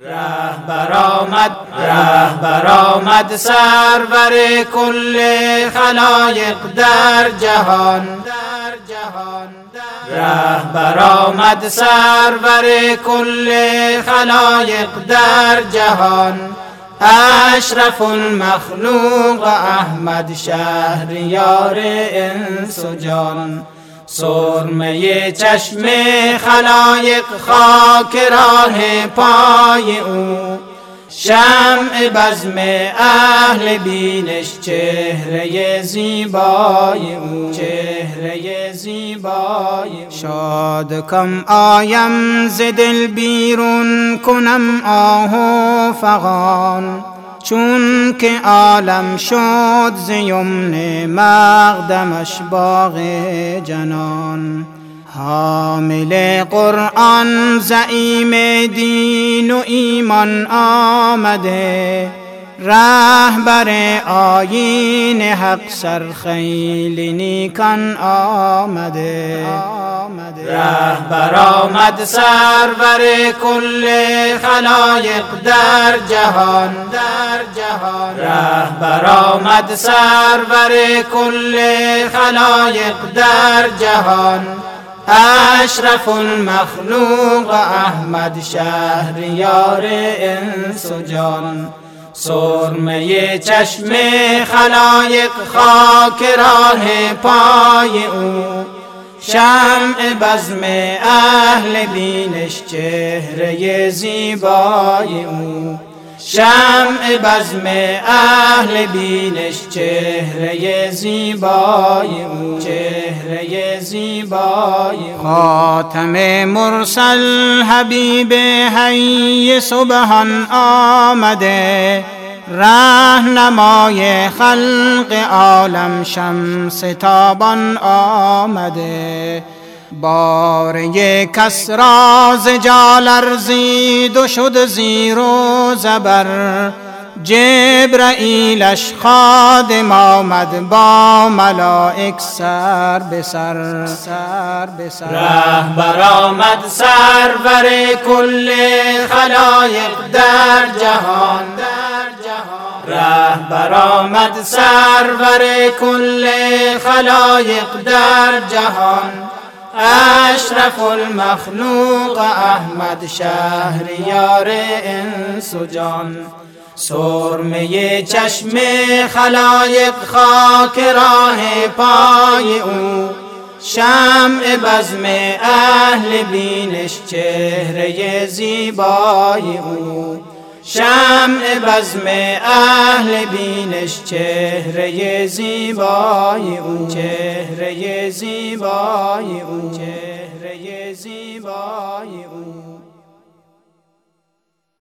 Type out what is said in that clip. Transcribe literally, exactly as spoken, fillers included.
رهبر آمد رهبر آمد سرور کل خلایق در جهان رهبر آمد سرور کل خلایق در جهان اشرف المخلوق احمد شهریار انس و جان سرمه چشم خلایق خاک راه پای او شمع بزم اهل بینش چهره زیبای او چهره زیبای او شاد کم آیم ز دل بیرون کنم آه و فغان چون که عالم شد ز یمن مقدمش باغ جنان حامل قرآن زعیم دین و ایمان آمده رهبر آیین حق سرخیل نیکان آمده رهبر آمد سرور کل خلایق در جهان رهبر آمد سرور کل خلایق در جهان اشرف المخلوق احمد شهریار انس و جان سرمه چشم خلایق خاک راه پای او شمع بزم اهل بینش چهره زیبای او شمع بزم اهل بینش چهره زیبای او چهره زیبای او خاتم مرسل حبیب حی سبحان آمده رهنمای خلق عالم شمس تابان آمده باره کسری ز جا لرزید و شد زیر و زبر جبرائیلش خادم آمد با ملائک سر به سر سر به سر رهبر آمد سرور کل خلایق در جهان رهبر آمد سرور کل خلایق در جهان اشرف المخلوق احمد شهریار انس و جان سرمه چشم خلایق خاک راه پای او شمع بزم اهل بینش چهره زیبای او شمع بزم اهل بینش چهره زیبای او چهره زیبای او چهره زیبای او